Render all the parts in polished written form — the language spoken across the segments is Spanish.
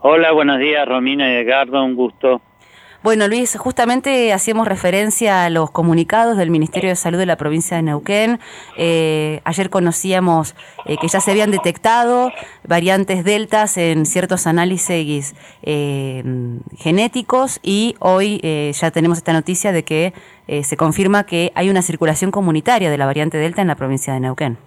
Hola, buenos días, Romina y Edgardo, un gusto. Bueno, Luis, justamente hacíamos referencia a los comunicados del Ministerio de Salud de la provincia de Neuquén. Ayer conocíamos que ya se habían detectado variantes deltas en ciertos análisis genéticos y hoy ya tenemos esta noticia de que se confirma que hay una circulación comunitaria de la variante delta en la provincia de Neuquén.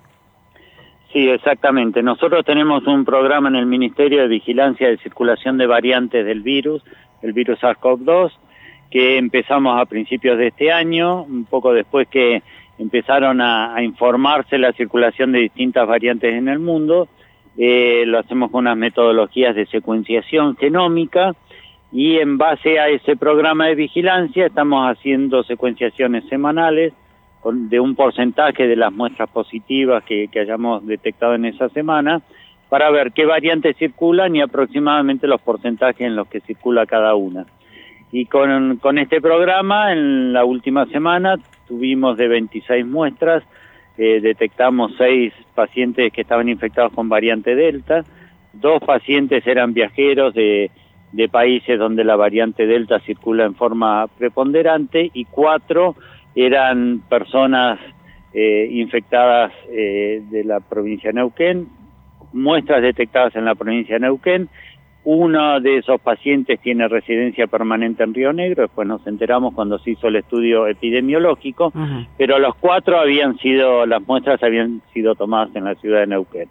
Sí, exactamente. Nosotros tenemos un programa en el Ministerio de Vigilancia de Circulación de Variantes del virus, el virus SARS-CoV-2, que empezamos a principios de este año, un poco después que empezaron a informarse la circulación de distintas variantes en el mundo. Lo hacemos con unas metodologías de secuenciación genómica y en base a ese programa de vigilancia estamos haciendo secuenciaciones semanales de un porcentaje de las muestras positivas que hayamos detectado en esa semana para ver qué variantes circulan y aproximadamente los porcentajes en los que circula cada una. Y con este programa, en la última semana, tuvimos de 26 muestras, detectamos 6 pacientes que estaban infectados con variante Delta, 2 pacientes eran viajeros de países donde la variante Delta circula en forma preponderante y 4 eran personas infectadas de la provincia de Neuquén, muestras detectadas en la provincia de Neuquén. Uno de esos pacientes tiene residencia permanente en Río Negro, después nos enteramos cuando se hizo el estudio epidemiológico, pero los 4 las muestras habían sido tomadas en la ciudad de Neuquén.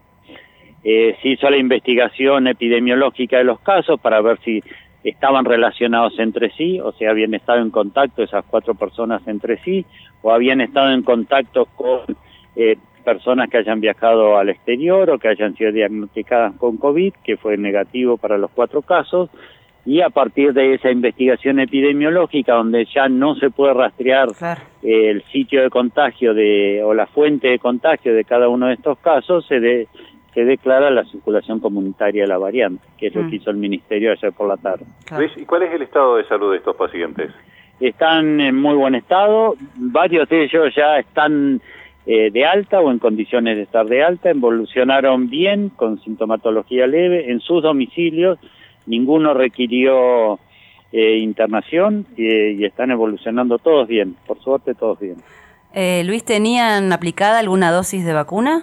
Se hizo la investigación epidemiológica de los casos para ver si estaban relacionados entre sí, o sea, habían estado en contacto esas 4 personas entre sí, o habían estado en contacto con personas que hayan viajado al exterior o que hayan sido diagnosticadas con COVID, que fue negativo para los 4 casos, y a partir de esa investigación epidemiológica, donde ya no se puede rastrear el sitio de contagio o la fuente de contagio de cada uno de estos casos, se declara la circulación comunitaria de la variante, que es lo que hizo el Ministerio ayer por la tarde. Luis, ¿y cuál es el estado de salud de estos pacientes? Están en muy buen estado, varios de ellos ya están de alta o en condiciones de estar de alta, evolucionaron bien, con sintomatología leve, en sus domicilios, ninguno requirió internación y están evolucionando todos bien, por suerte todos bien. Luis, ¿tenían aplicada alguna dosis de vacuna?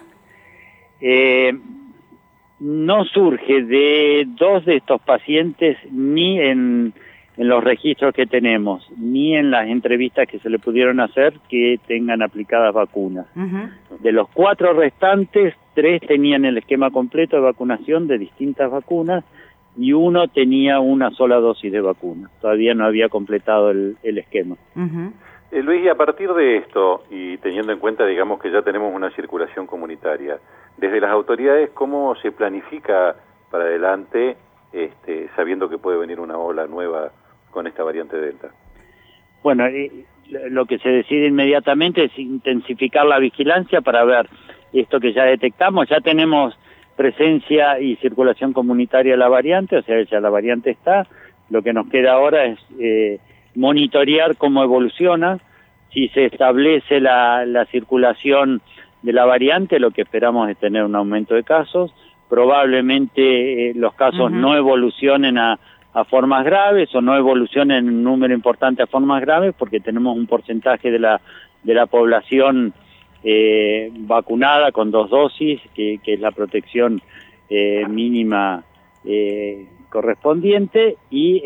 No surge de 2 de estos pacientes ni en los registros que tenemos, ni en las entrevistas que se le pudieron hacer que tengan aplicadas vacunas. De los 4 restantes, 3 tenían el esquema completo de vacunación de distintas vacunas y 1 tenía una sola dosis de vacuna. Todavía no había completado el esquema. Luis, y a partir de esto, y teniendo en cuenta, digamos, que ya tenemos una circulación comunitaria, desde las autoridades, ¿cómo se planifica para adelante, sabiendo que puede venir una ola nueva con esta variante Delta? Bueno, lo que se decide inmediatamente es intensificar la vigilancia para ver esto que ya detectamos. Ya tenemos presencia y circulación comunitaria de la variante, o sea, ya la variante está. Lo que nos queda ahora es monitorear cómo evoluciona. Si se establece la circulación de la variante, lo que esperamos es tener un aumento de casos. Probablemente los casos no evolucionen a formas graves o no evolucionen en un número importante a formas graves porque tenemos un porcentaje de la población vacunada con 2 dosis, que es la protección mínima correspondiente, y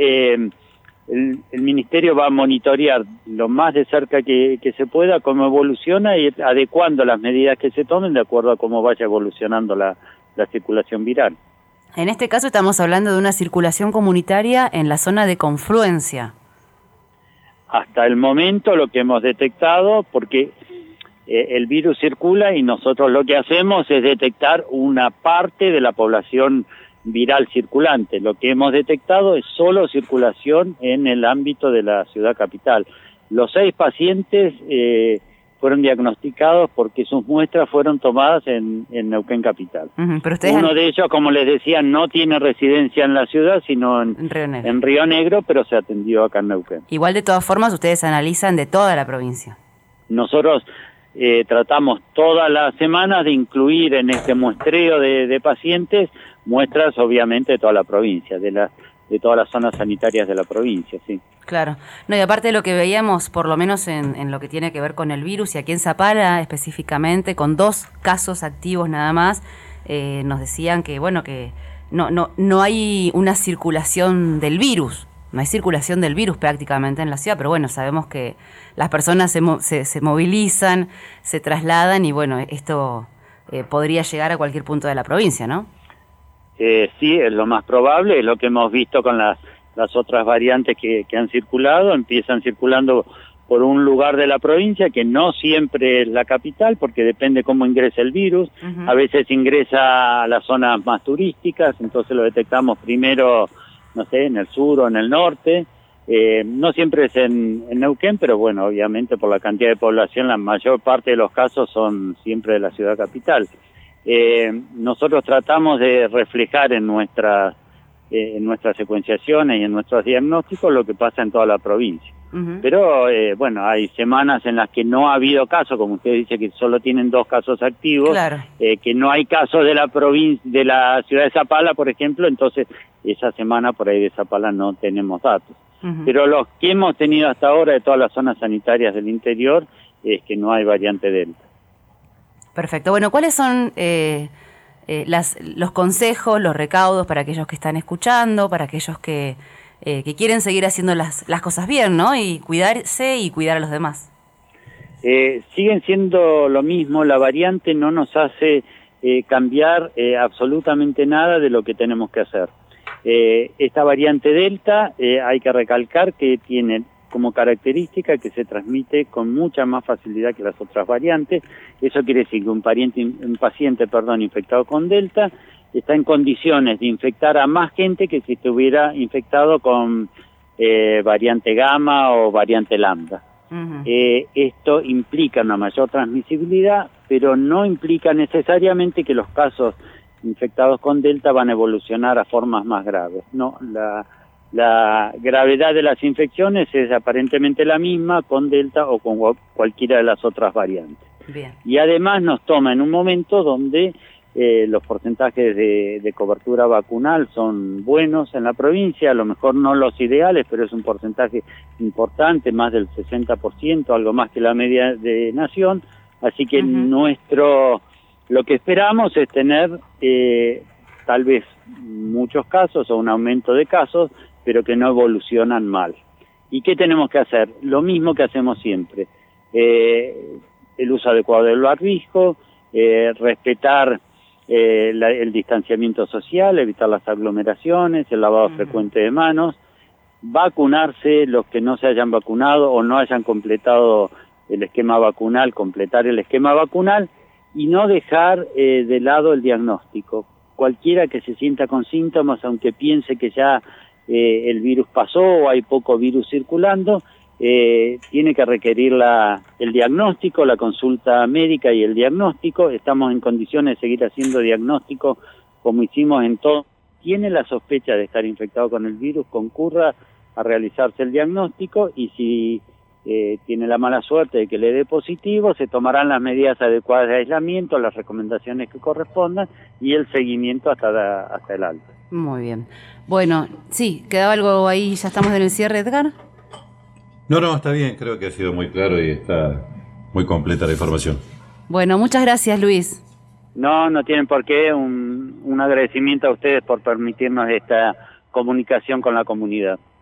el Ministerio va a monitorear lo más de cerca que se pueda cómo evoluciona y adecuando las medidas que se tomen de acuerdo a cómo vaya evolucionando la circulación viral. En este caso estamos hablando de una circulación comunitaria en la zona de confluencia. Hasta el momento lo que hemos detectado, porque el virus circula y nosotros lo que hacemos es detectar una parte de la población viral circulante. Lo que hemos detectado es solo circulación en el ámbito de la ciudad capital. Los 6 pacientes fueron diagnosticados porque sus muestras fueron tomadas en Neuquén capital. Pero uno de ellos, como les decía, no tiene residencia en la ciudad, sino en Río Negro, pero se atendió acá en Neuquén. Igual, de todas formas, ustedes analizan de toda la provincia. Nosotros tratamos todas las semanas de incluir en este muestreo de pacientes muestras, obviamente, de toda la provincia, de todas las zonas sanitarias de la provincia, sí. Claro. No, y aparte de lo que veíamos, por lo menos en lo que tiene que ver con el virus, y aquí en Zapala específicamente, con 2 casos activos nada más, nos decían que, bueno, que no hay una circulación del virus. No hay circulación del virus prácticamente en la ciudad, pero bueno, sabemos que las personas se movilizan, se trasladan y bueno, esto podría llegar a cualquier punto de la provincia, ¿no? Sí, es lo más probable, es lo que hemos visto con las otras variantes que han circulado. Empiezan circulando por un lugar de la provincia que no siempre es la capital, porque depende cómo ingresa el virus. A veces ingresa a las zonas más turísticas, entonces lo detectamos primero, no sé, en el sur o en el norte. No siempre es en Neuquén, pero bueno, obviamente por la cantidad de población, la mayor parte de los casos son siempre de la ciudad capital. Nosotros tratamos de reflejar en nuestras secuenciaciones y en nuestros diagnósticos lo que pasa en toda la provincia. Pero bueno, hay semanas en las que no ha habido casos, como usted dice que solo tienen 2 casos activos, claro. Que no hay casos de la provincia, de la ciudad de Zapala, por ejemplo, entonces esa semana por ahí de Zapala no tenemos datos. Pero los que hemos tenido hasta ahora de todas las zonas sanitarias del interior es que no hay variante Delta. Perfecto. Bueno, ¿cuáles son los consejos, los recaudos para aquellos que están escuchando, para aquellos que quieren seguir haciendo las cosas bien, ¿no? Y cuidarse y cuidar a los demás. Siguen siendo lo mismo. La variante no nos hace cambiar absolutamente nada de lo que tenemos que hacer. Esta variante Delta, hay que recalcar que tiene como característica que se transmite con mucha más facilidad que las otras variantes. Eso quiere decir que un paciente infectado con Delta está en condiciones de infectar a más gente que si estuviera infectado con variante Gamma o variante Lambda. Esto implica una mayor transmisibilidad, pero no implica necesariamente que los casos infectados con Delta van a evolucionar a formas más graves. No, la gravedad de las infecciones es aparentemente la misma con Delta o con cualquiera de las otras variantes. Bien. Y además nos toma en un momento donde los porcentajes de cobertura vacunal son buenos en la provincia, a lo mejor no los ideales, pero es un porcentaje importante, más del 60%, algo más que la media de nación, así que lo que esperamos es tener tal vez muchos casos o un aumento de casos, pero que no evolucionan mal. ¿Y qué tenemos que hacer? Lo mismo que hacemos siempre. El uso adecuado del barbijo, respetar el distanciamiento social, evitar las aglomeraciones, el lavado frecuente de manos, vacunarse los que no se hayan vacunado o no hayan completado el esquema vacunal, completar el esquema vacunal y no dejar de lado el diagnóstico. Cualquiera que se sienta con síntomas, aunque piense que ya el virus pasó o hay poco virus circulando, tiene que requerir el diagnóstico, la consulta médica y el diagnóstico. Estamos en condiciones de seguir haciendo diagnóstico como hicimos en todo. Tiene la sospecha de estar infectado con el virus, concurra a realizarse el diagnóstico y si tiene la mala suerte de que le dé positivo, se tomarán las medidas adecuadas de aislamiento, las recomendaciones que correspondan y el seguimiento hasta el alta. Muy bien. Bueno, sí, ¿quedaba algo ahí? ¿Ya estamos en el cierre, Edgar? No, está bien, creo que ha sido muy claro y está muy completa la información. Bueno, muchas gracias, Luis. No tienen por qué. Un agradecimiento a ustedes por permitirnos esta comunicación con la comunidad.